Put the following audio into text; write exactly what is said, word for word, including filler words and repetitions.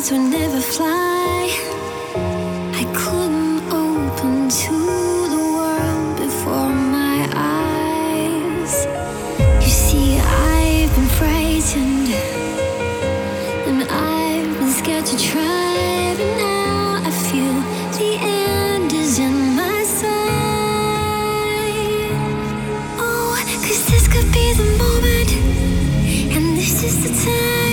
wings would never fly. I couldn't open to the world before my eyes. You see, I've been frightened, and I've been scared to try, but now I feel the end is in my sight. Oh, 'cause this could be the moment, and this is the time.